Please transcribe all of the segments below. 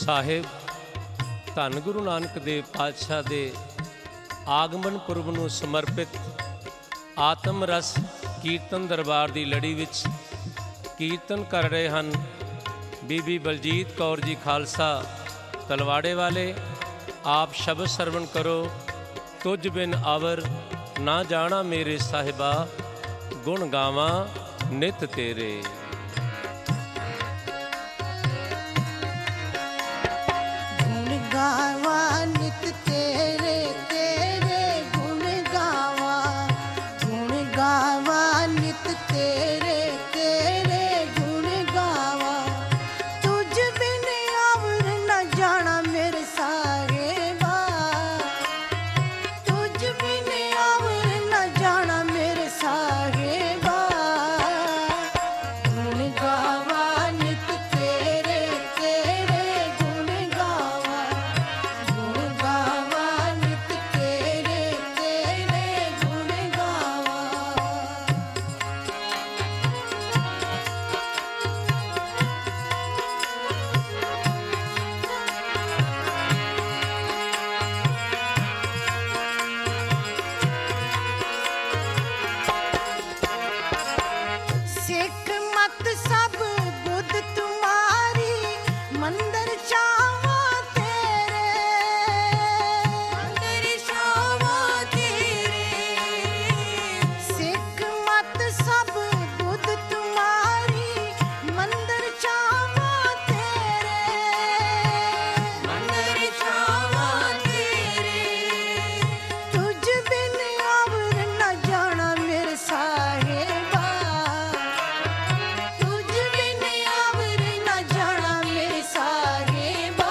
ਸਾਹਿਬ ਧੰਨ ਗੁਰੂ ਨਾਨਕ ਦੇਵ ਪਾਤਸ਼ਾਹ ਦੇ ਆਗਮਨ ਪੁਰਬ ਨੂੰ ਸਮਰਪਿਤ ਆਤਮ ਰਸ ਕੀਰਤਨ ਦਰਬਾਰ ਦੀ ਲੜੀ ਵਿੱਚ ਕੀਰਤਨ ਕਰ ਰਹੇ ਹਨ ਬੀਬੀ ਬਲਜੀਤ ਕੌਰ ਜੀ ਖਾਲਸਾ ਤਲਵਾੜੇ ਵਾਲੇ। ਆਪ ਸ਼ਬਦ ਸਰਵਣ ਕਰੋ। ਤੁਝ ਬਿਨ ਆਵਰ ਨਾ ਜਾਣਾ ਮੇਰੇ ਸਾਹਿਬਾ, ਗੁਣ ਗਾਵਾਂ ਨਿਤ ਤੇਰੇ। गुण गावा नित तेरे तेरे गुण गावा नित तेरे तेरे गुण गावा। तुझ बिन आवर न जाना मेरे साहेबा, तुझ बिन आवर न जाना मेरे साहेबा। गुण गावा नित तेरे तेरे गुण गावा नित तेरे तेरे गुण गावा। सिख मत सब बुद्ध तुम्हारी, मंदिर चावा तेरे, मंदिर चावा तेरे। सिख मत सब बुद्ध तुम्हारी, मंदिर चावा तेरे, मंदिर चावा तेरे। तुझ बिन आवर न जाना मेरे साहेबा, तुझ बिन आवर न जाना मेरे साहेबा।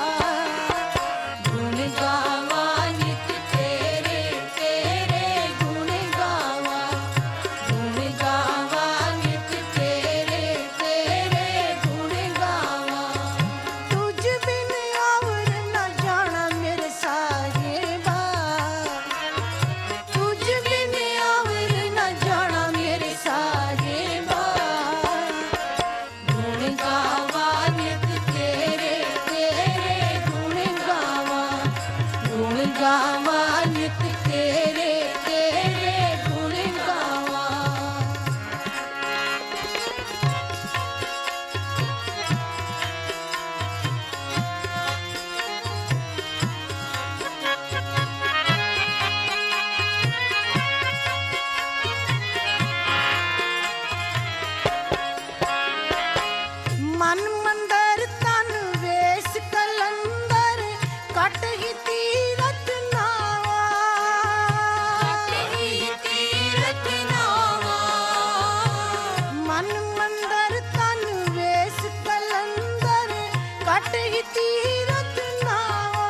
गुण गावा नित तेरे तेरे गुण गावा नित तेरे तेरे गुण गावा। तुझ बिन आवर न जाना मेरे साहेबा, तुझ बिन आवर न जाना मेरे साहेबा। गुण गावा नित तेरे तेरे गुण गावा नित तेरे तेरे गुण गावा। मन मंदर तन वेश कलंदर, कट ही तीरथ नावा, मन मंदर तन वेश कलंदर, कट ही तीरथ नावा।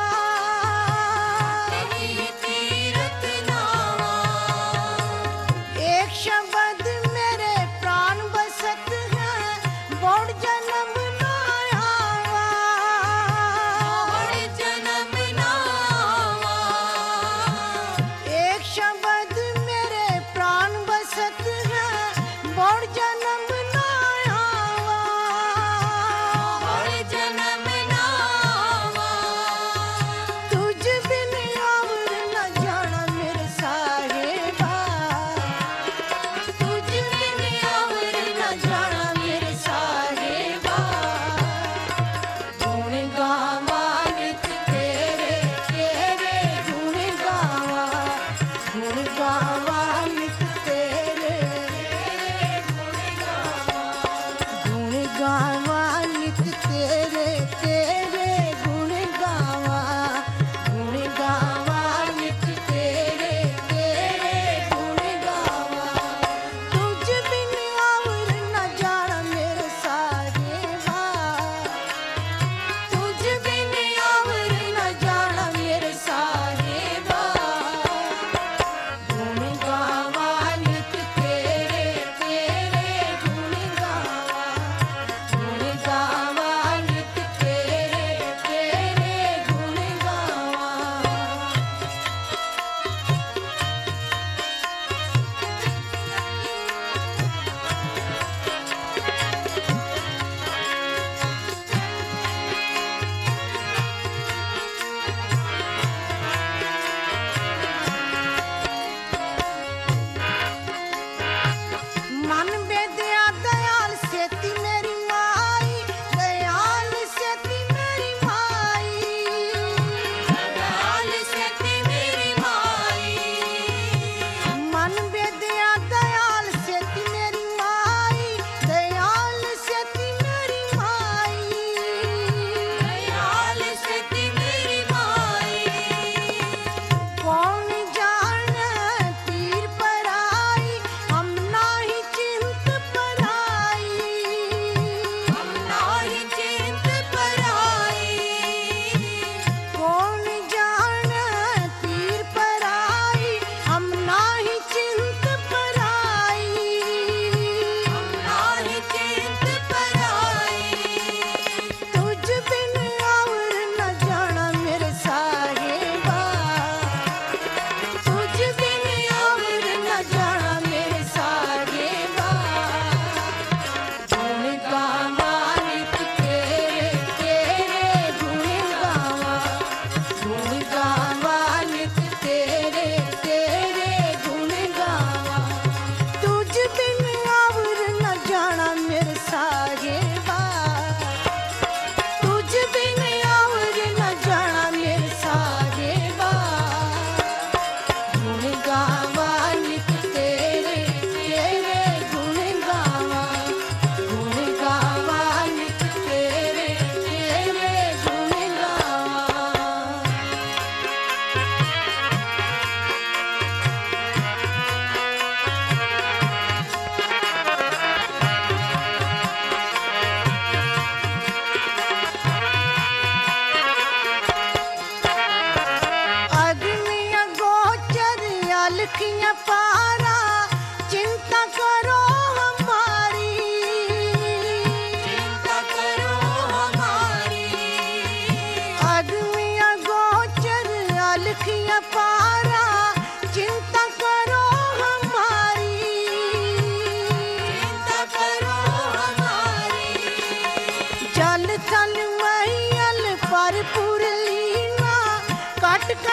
एक शब्द मेरे प्राण बसत है, बौड़ जन्म न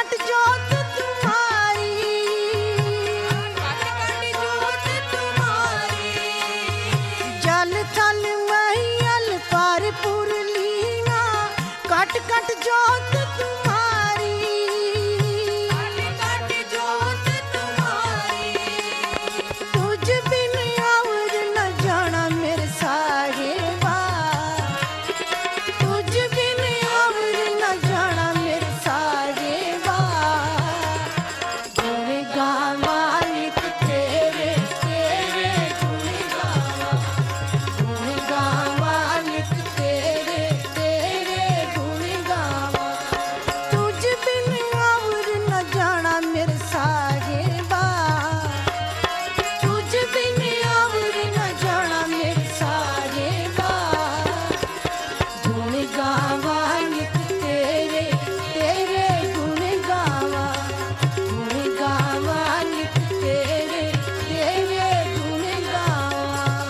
कट जोत तुम्हारी, कट कट जोत तुम्हारी, जल थल महियल पर पुरलीना, कट कट जोत तुम्हारी, कट कट जोत तुम्हारी, तुझ बिन और न जाना मेरे साहिबा, तुझ बिन और न जाना मेरे साहिबा, गुण गावा नित तेरे तेरे गुण गावा, गुण गावा नित तेरे तेरे गुण गावा, तुझ बिन और न जाना मेरे साहिबा, तुझ बिन और न जाना मेरे साहिबा, गुण गावा नित तेरे तेरे गुण गावा, गुण गावा नित तेरे तेरे गुण गावा।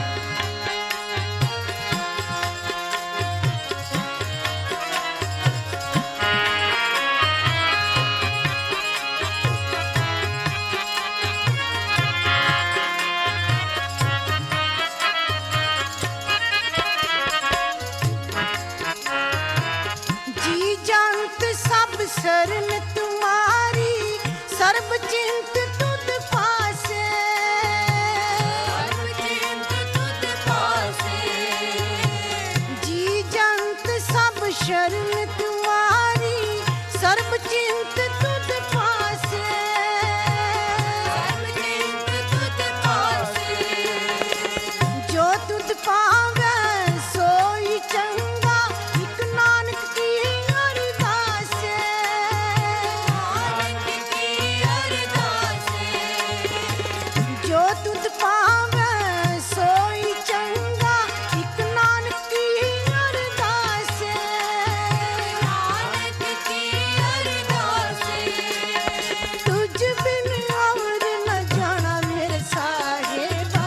जी जंत सब शरण तुम्हारी, सर्ब चिंत तुद पासे, सर्ब चिंत तुद पासे, जी जंत सब शरण तुम्हारी, सर्ब चिंत तुद पासे, सर्ब चिंत तुद पासे, जो तुद पावे सोई चंगा, इक नानक की अरदास है, नानक की अरदास है, जो तुद पावे सोई चंगा, इक नानक की अरदास है, नानक की अरदास है, तुझ बिन और न जाना मेरे साहिबा,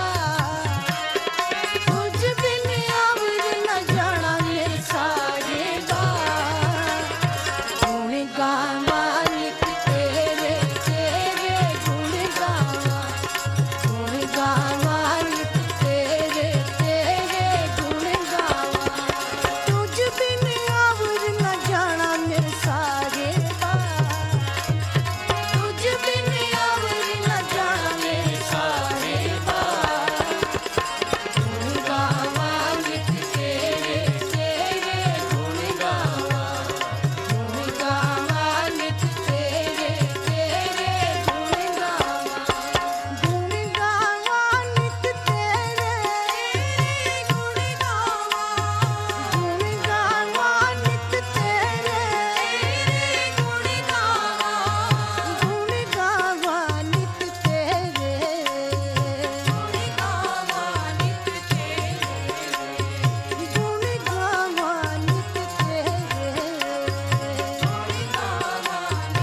तुझ बिन और न जाना मेरे साहिबा, गुण गावा नित तेरे तेरे गुण गावा, गुण गावा नित तेरे तेरे गुण गावा, तुझ बिन और न जाना मेरे साहिबा, तुझ बिन और न जाना मेरे साहिबा, गुण गावा नित तेरे तेरे गुण गावा, गुण गावा नित तेरे तेरे गुण गावा, गुण गावा नित तेरे गुण गावा, गुण गावा नित तेरे गुण गावा, गुण गावा नित तेरे गुण गावा नित तेरे गुण गावा नित तेरे गुण गावा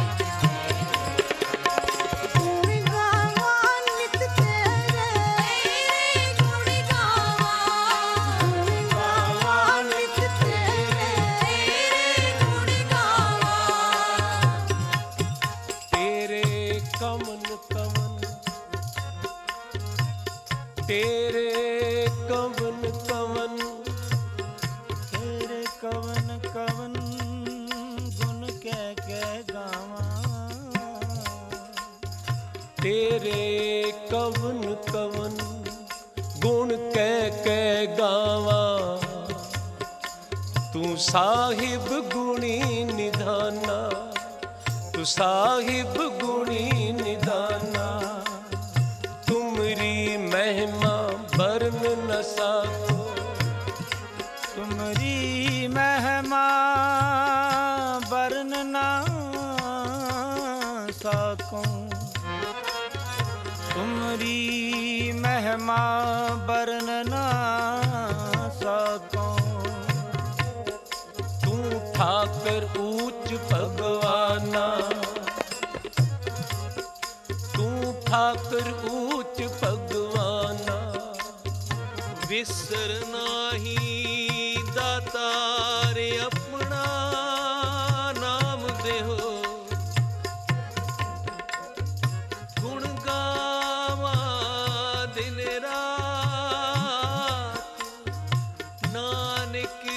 नित तेरे गुण गावा नित तेरे गुण गावा नित तेरे गुण गावा। तेरे कवन कवन, तेरे कवन कवन, तेरे कवन कवन गुण कह गावा, तेरे कवन कवन गुण कह गावा, तू साहिब गुणी निधाना, तू साहिब गुणी निधाना, तुमरी महिमा बरन न साको, तुमरी महिमा बरन ना सकूं, तुमरी महिमा बरन ना सकूं, तू ठाकर ऊंच भगवाना, तू ठाकर ऊंच भगवाना, विसर नाही दातार अपना नाम देहो, मालिक